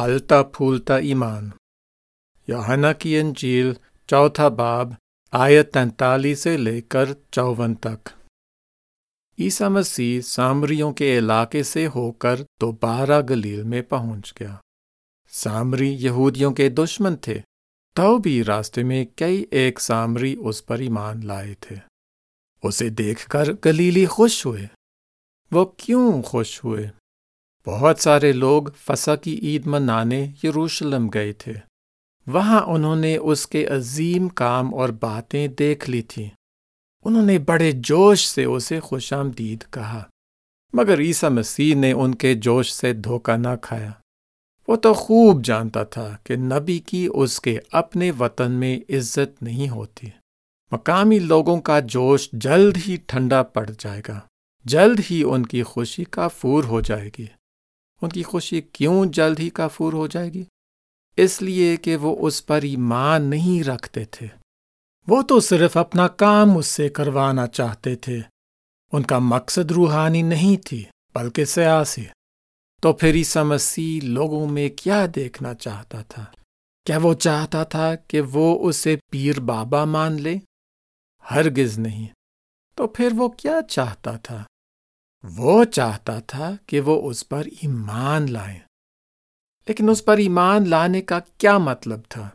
پھلتا پھولتا ایمان۔ یوحنا کی انجیل 4 باب آیت 43 سے لے کر 54 تک۔ عیسیٰ مسیح سامریوں کے علاقے سے ہو کر دوبارہ گلیل میں پہنچ گیا۔ سامری یہودیوں کے دشمن تھے، تو بھی راستے میں کئی ایک سامری اس پر ایمان لائے تھے۔ اسے دیکھ کر گلیلی خوش ہوئے۔ وہ کیوں خوش ہوئے؟ بہت سارے لوگ فسح کی عید منانے یروشلم گئے تھے۔ وہاں انہوں نے اس کے عظیم کام اور باتیں دیکھ لی تھیں۔ انہوں نے بڑے جوش سے اسے خوش آمدید کہا، مگر عیسیٰ مسیح نے ان کے جوش سے دھوکہ نہ کھایا۔ وہ تو خوب جانتا تھا کہ نبی کی اس کے اپنے وطن میں عزت نہیں ہوتی۔ مقامی لوگوں کا جوش جلد ہی ٹھنڈا پڑ جائے گا، جلد ہی ان کی خوشی کافور ہو جائے گی۔ ان کی خوشی کیوں جلد ہی کافور ہو جائے گی؟ اس لیے کہ وہ اس پر ایمان نہیں رکھتے تھے۔ وہ تو صرف اپنا کام اس سے کروانا چاہتے تھے۔ ان کا مقصد روحانی نہیں تھی بلکہ سیاسی۔ تو پھر عیسیٰ مسیح لوگوں میں کیا دیکھنا چاہتا تھا؟ کیا وہ چاہتا تھا کہ وہ اسے پیر بابا مان لے؟ ہرگز نہیں۔ تو پھر وہ کیا چاہتا تھا؟ وہ چاہتا تھا کہ وہ اس پر ایمان لائیں۔ لیکن اس پر ایمان لانے کا کیا مطلب تھا؟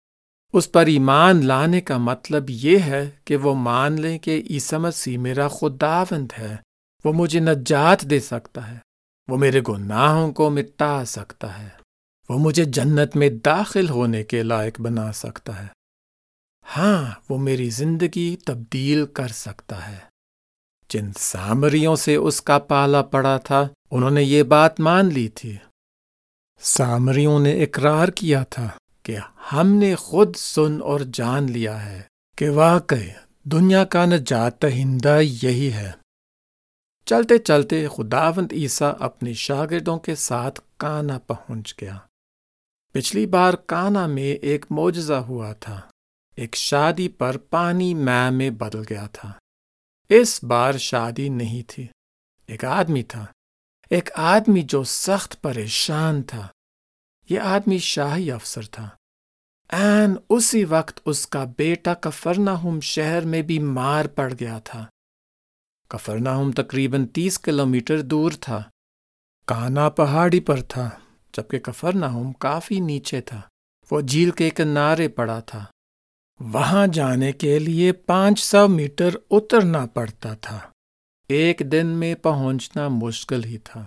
اس پر ایمان لانے کا مطلب یہ ہے کہ وہ مان لیں کہ عیسیٰ مسیح میرا خداوند ہے، وہ مجھے نجات دے سکتا ہے، وہ میرے گناہوں کو مٹا سکتا ہے، وہ مجھے جنت میں داخل ہونے کے لائق بنا سکتا ہے۔ ہاں، وہ میری زندگی تبدیل کر سکتا ہے۔ جن سامریوں سے اس کا پالا پڑا تھا، انہوں نے یہ بات مان لی تھی۔ سامریوں نے اقرار کیا تھا کہ ہم نے خود سن اور جان لیا ہے کہ واقعی دنیا کا نجات دہندہ یہی ہے۔ چلتے چلتے خداوند عیسیٰ اپنے شاگردوں کے ساتھ کانا پہنچ گیا۔ پچھلی بار کانا میں ایک معجزہ ہوا تھا۔ ایک شادی پر پانی مے میں بدل گیا تھا۔ اس بار شادی نہیں تھی۔ ایک آدمی تھا، ایک آدمی جو سخت پریشان تھا۔ یہ آدمی شاہی افسر تھا۔ عین اسی وقت اس کا بیٹا کفرنہوم شہر میں بیمار پڑ گیا تھا۔ کفرنہوم تقریباً 30 کلومیٹر دور تھا۔ کانا پہاڑی پر تھا، جبکہ کفرنہوم کافی نیچے تھا۔ وہ جھیل کے کنارے پڑا تھا۔ وہاں جانے کے لیے 500 میٹر اترنا پڑتا تھا۔ ایک دن میں پہنچنا مشکل ہی تھا۔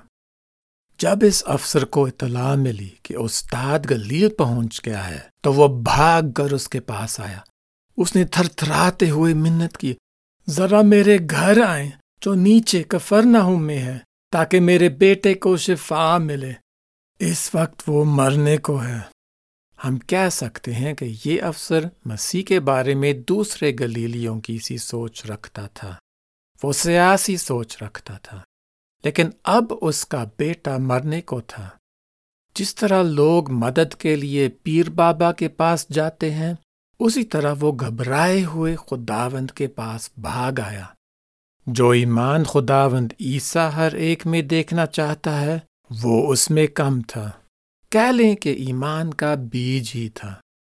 جب اس افسر کو اطلاع ملی کہ استاد گلیل پہنچ گیا ہے تو وہ بھاگ کر اس کے پاس آیا۔ اس نے تھر تھراتے ہوئے منت کی، ذرا میرے گھر آئیں جو نیچے کفرنہوم میں ہے، تاکہ میرے بیٹے کو شفا ملے۔ اس وقت وہ مرنے کو ہے۔ ہم کہہ سکتے ہیں کہ یہ افسر مسیح کے بارے میں دوسرے گلیلیوں کی سی سوچ رکھتا تھا۔ وہ سیاسی سوچ رکھتا تھا، لیکن اب اس کا بیٹا مرنے کو تھا۔ جس طرح لوگ مدد کے لیے پیر بابا کے پاس جاتے ہیں، اسی طرح وہ گھبرائے ہوئے خداوند کے پاس بھاگ آیا۔ جو ایمان خداوند عیسیٰ ہر ایک میں دیکھنا چاہتا ہے، وہ اس میں کم تھا۔ کہہ لیں کہ ایمان کا بیج ہی تھا۔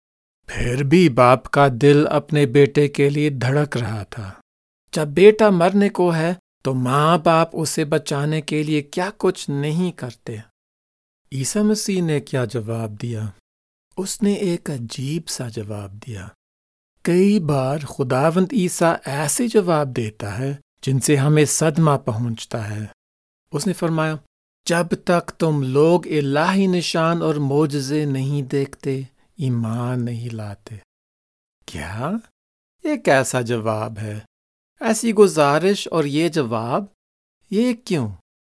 پھر بھی باپ کا دل اپنے بیٹے کے لیے دھڑک رہا تھا۔ جب بیٹا مرنے کو ہے تو ماں باپ اسے بچانے کے لیے کیا کچھ نہیں کرتے۔ عیسیٰ مسیح نے کیا جواب دیا؟ اس نے ایک عجیب سا جواب دیا۔ کئی بار خداوند عیسیٰ ایسے جواب دیتا ہے جن سے ہمیں صدمہ پہنچتا ہے۔ اس نے فرمایا، جب تک تم لوگ الہی نشان اور معجزے نہیں دیکھتے، ایمان نہیں لاتے۔ کیا؟ یہ کیسا جواب ہے؟ ایسی گزارش اور یہ جواب؟ یہ کیوں؟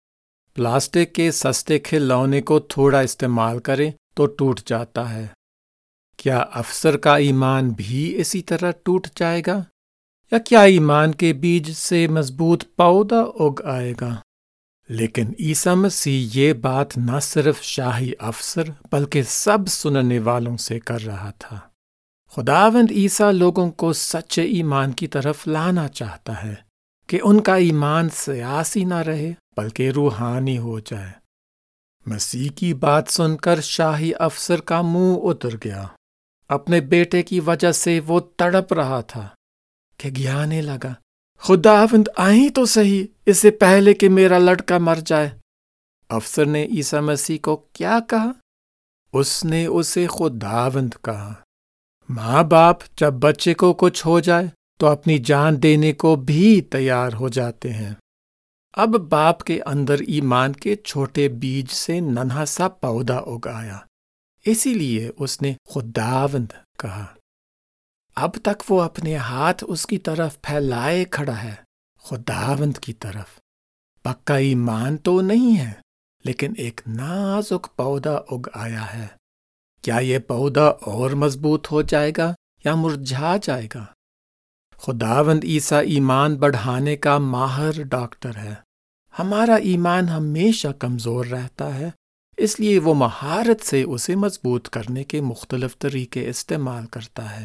پلاسٹک کے سستے کھلونے کو تھوڑا استعمال کریں تو ٹوٹ جاتا ہے۔ کیا افسر کا ایمان بھی اسی طرح ٹوٹ جائے گا؟ یا کیا ایمان کے بیج سے مضبوط پودا اگ آئے گا؟ لیکن عیسیٰ مسیح یہ بات نہ صرف شاہی افسر بلکہ سب سننے والوں سے کر رہا تھا۔ خداوند عیسیٰ لوگوں کو سچے ایمان کی طرف لانا چاہتا ہے کہ ان کا ایمان سیاسی نہ رہے بلکہ روحانی ہو جائے۔ مسیح کی بات سن کر شاہی افسر کا منہ اتر گیا۔ اپنے بیٹے کی وجہ سے وہ تڑپ رہا تھا کہ گھیانے لگا، خداوند آئیں تو صحیح اس سے پہلے کہ میرا لڑکا مر جائے۔ افسر نے عیسی مسیح کو کیا کہا؟ اس نے اسے خداوند کہا۔ ماں باپ جب بچے کو کچھ ہو جائے تو اپنی جان دینے کو بھی تیار ہو جاتے ہیں۔ اب باپ کے اندر ایمان کے چھوٹے بیج سے ننھا سا پودا اگ آیا، اسی لیے اس نے خداوند کہا۔ اب تک وہ اپنے ہاتھ اس کی طرف پھیلائے کھڑا ہے، خداوند کی طرف۔ پکا ایمان تو نہیں ہے، لیکن ایک نازک پودا اگ آیا ہے۔ کیا یہ پودا اور مضبوط ہو جائے گا یا مرجھا جائے گا؟ خداوند عیسیٰ ایمان بڑھانے کا ماہر ڈاکٹر ہے۔ ہمارا ایمان ہمیشہ کمزور رہتا ہے، اس لیے وہ مہارت سے اسے مضبوط کرنے کے مختلف طریقے استعمال کرتا ہے۔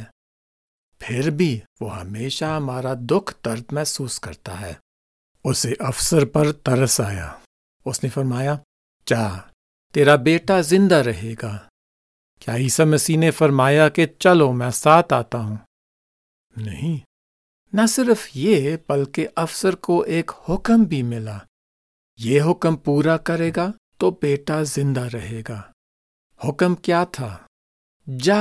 پھر بھی وہ ہمیشہ ہمارا دکھ درد محسوس کرتا ہے۔ اسے افسر پر ترس آیا۔ اس نے فرمایا، جا، تیرا بیٹا زندہ رہے گا۔ کیا عیسی مسیح نے فرمایا کہ چلو میں ساتھ آتا ہوں؟ نہیں، نہ صرف یہ بلکہ افسر کو ایک حکم بھی ملا۔ یہ حکم پورا کرے گا تو بیٹا زندہ رہے گا۔ حکم کیا تھا؟ جا،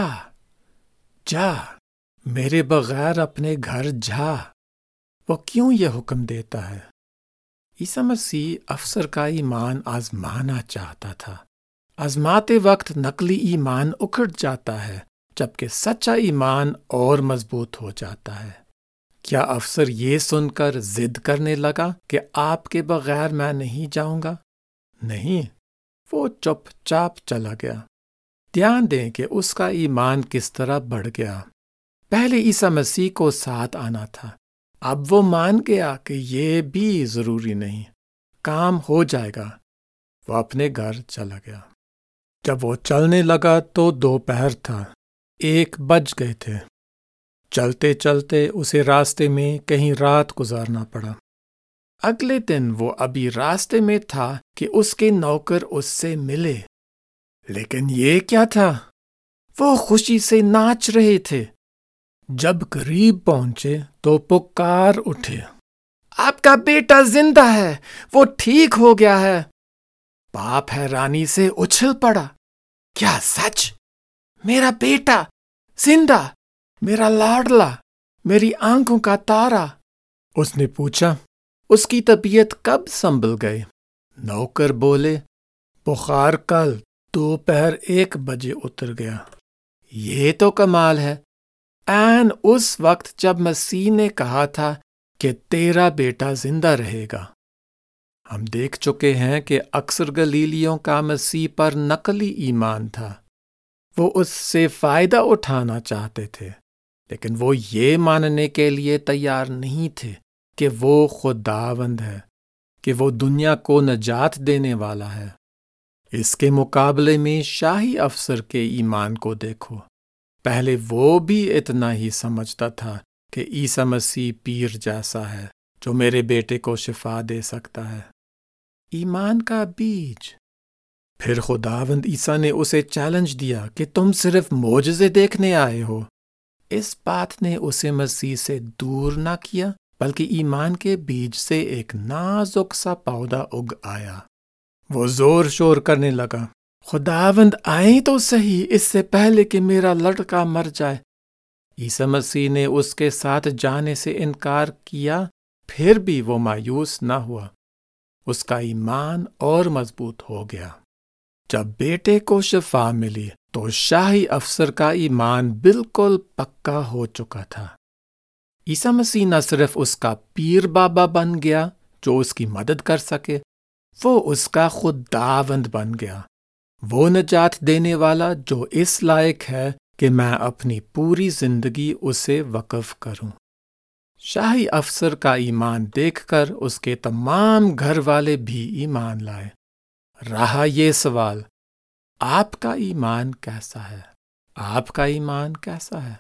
جا، میرے بغیر اپنے گھر جا۔ وہ کیوں یہ حکم دیتا ہے؟ عیسی مسیح افسر کا ایمان آزمانا چاہتا تھا۔ آزماتے وقت نقلی ایمان اکھڑ جاتا ہے، جبکہ سچا ایمان اور مضبوط ہو جاتا ہے۔ کیا افسر یہ سن کر ضد کرنے لگا کہ آپ کے بغیر میں نہیں جاؤں گا؟ نہیں، وہ چپ چاپ چلا گیا۔ دھیان دیں کہ اس کا ایمان کس طرح بڑھ گیا۔ پہلے عیسی مسیح کو ساتھ آنا تھا، اب وہ مان گیا کہ یہ بھی ضروری نہیں، کام ہو جائے گا۔ وہ اپنے گھر چلا گیا۔ جب وہ چلنے لگا تو دوپہر تھا، 1 بج گئے تھے۔ چلتے چلتے اسے راستے میں کہیں رات گزارنا پڑا۔ اگلے دن وہ ابھی راستے میں تھا کہ اس کے نوکر اس سے ملے۔ لیکن یہ کیا تھا؟ وہ خوشی سے ناچ رہے تھے۔ جب قریب پہنچے تو پکار اٹھے، آپ کا بیٹا زندہ ہے، وہ ٹھیک ہو گیا ہے۔ باپ حیرانی سے اچھل پڑا، کیا سچ؟ میرا بیٹا زندہ، میرا لاڈلا، میری آنکھوں کا تارا۔ اس نے پوچھا، اس کی طبیعت کب سنبھل گئی؟ نوکر بولے، بخار کل دوپہر 1 بجے اتر گیا۔ یہ تو کمال ہے، عین اس وقت جب مسیح نے کہا تھا کہ تیرا بیٹا زندہ رہے گا۔ ہم دیکھ چکے ہیں کہ اکثر گلیلیوں کا مسیح پر نقلی ایمان تھا۔ وہ اس سے فائدہ اٹھانا چاہتے تھے، لیکن وہ یہ ماننے کے لیے تیار نہیں تھے کہ وہ خداوند ہے، کہ وہ دنیا کو نجات دینے والا ہے۔ اس کے مقابلے میں شاہی افسر کے ایمان کو دیکھو۔ پہلے وہ بھی اتنا ہی سمجھتا تھا کہ عیسی مسیح پیر جیسا ہے جو میرے بیٹے کو شفا دے سکتا ہے۔ ایمان کا بیج۔ پھر خداوند عیسیٰ نے اسے چیلنج دیا کہ تم صرف معجزے دیکھنے آئے ہو۔ اس بات نے اسے مسیح سے دور نہ کیا، بلکہ ایمان کے بیج سے ایک نازک سا پودا اگ آیا۔ وہ زور شور کرنے لگا، خداوند آئیں تو صحیح اس سے پہلے کہ میرا لڑکا مر جائے۔ عیسی مسیح نے اس کے ساتھ جانے سے انکار کیا، پھر بھی وہ مایوس نہ ہوا۔ اس کا ایمان اور مضبوط ہو گیا۔ جب بیٹے کو شفا ملی تو شاہی افسر کا ایمان بالکل پکا ہو چکا تھا۔ عیسی مسیح نہ صرف اس کا پیر بابا بن گیا جو اس کی مدد کر سکے، وہ اس کا خداوند بن گیا، وہ نجات دینے والا جو اس لائق ہے کہ میں اپنی پوری زندگی اسے وقف کروں۔ شاہی افسر کا ایمان دیکھ کر اس کے تمام گھر والے بھی ایمان لائے۔ رہا یہ سوال، آپ کا ایمان کیسا ہے؟ آپ کا ایمان کیسا ہے؟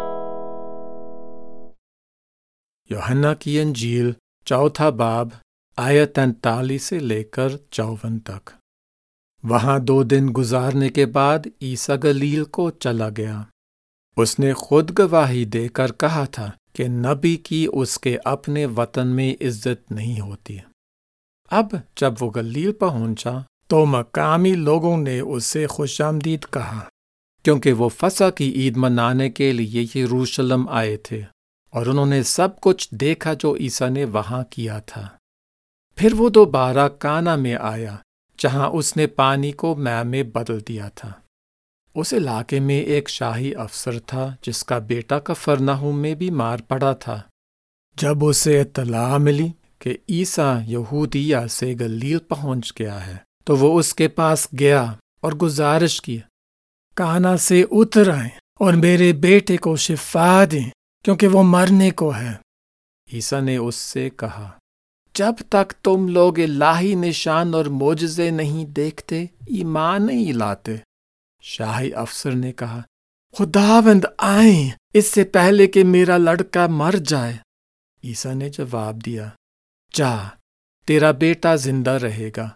یوحنا کی انجیل 4 باب آیت 43 سے لے کر 54 تک۔ وہاں 2 دن گزارنے کے بعد عیسیٰ گلیل کو چلا گیا۔ اس نے خود گواہی دے کر کہا تھا کہ نبی کی اس کے اپنے وطن میں عزت نہیں ہوتی۔ اب جب وہ گلیل پہنچا تو مقامی لوگوں نے اس سے خوش آمدید کہا، کیونکہ وہ فسح کی عید منانے کے لیے یروشلم آئے تھے اور انہوں نے سب کچھ دیکھا جو عیسیٰ نے وہاں کیا تھا۔ پھر وہ دوبارہ کانا میں آیا جہاں اس نے پانی کو مے میں بدل دیا تھا۔ اس علاقے میں ایک شاہی افسر تھا جس کا بیٹا کفرنہوم میں بیمار پڑا تھا۔ جب اسے اطلاع ملی کہ عیسیٰ یہودیہ سے گلیل پہنچ گیا ہے تو وہ اس کے پاس گیا اور گزارش کی، کانا سے اتر آئیں اور میرے بیٹے کو شفا دیں کیونکہ وہ مرنے کو ہے۔ عیسیٰ نے اس سے کہا، جب تک تم لوگ الہی نشان اور معجزے نہیں دیکھتے ایمان نہیں لاتے۔ شاہی افسر نے کہا، خداوند آئیں اس سے پہلے کہ میرا لڑکا مر جائے۔ عیسیٰ نے جواب دیا، جا، تیرا بیٹا زندہ رہے گا۔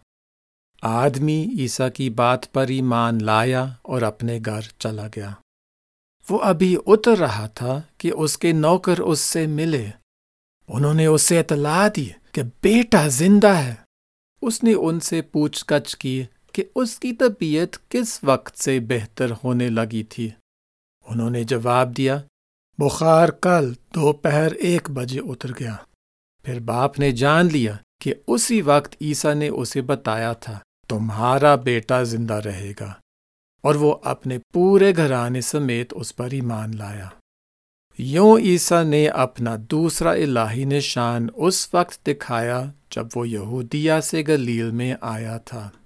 آدمی عیسیٰ کی بات پر ایمان لایا اور اپنے گھر چلا گیا۔ وہ ابھی اتر رہا تھا کہ اس کے نوکر اس سے ملے۔ انہوں نے اسے اطلاع دی کہ بیٹا زندہ ہے۔ اس نے ان سے پوچھ گچھ کی کہ اس کی طبیعت کس وقت سے بہتر ہونے لگی تھی۔ انہوں نے جواب دیا، بخار کل دوپہر 1 بجے اتر گیا۔ پھر باپ نے جان لیا کہ اسی وقت عیسیٰ نے اسے بتایا تھا، تمہارا بیٹا زندہ رہے گا، اور وہ اپنے پورے گھرانے سمیت اس پر ایمان لایا۔ یوں عیسیٰ نے اپنا دوسرا الہی نشان اس وقت دکھایا جب وہ یہودیہ سے گلیل میں آیا تھا۔